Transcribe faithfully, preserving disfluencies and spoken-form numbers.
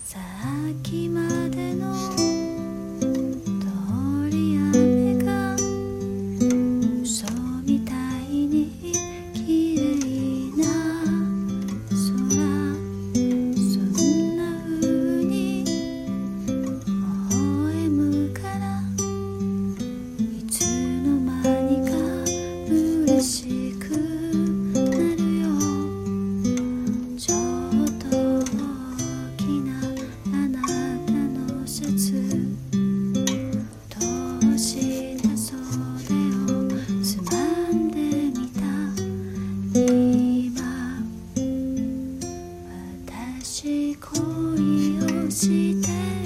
さっきまでの通り雨が嘘みたいに綺麗な空、そんな風に微笑むからいつの間にか嬉しくなるよ。ちょっと大きなあなたのシャツ、どうした袖をつまんでみた。今私恋をして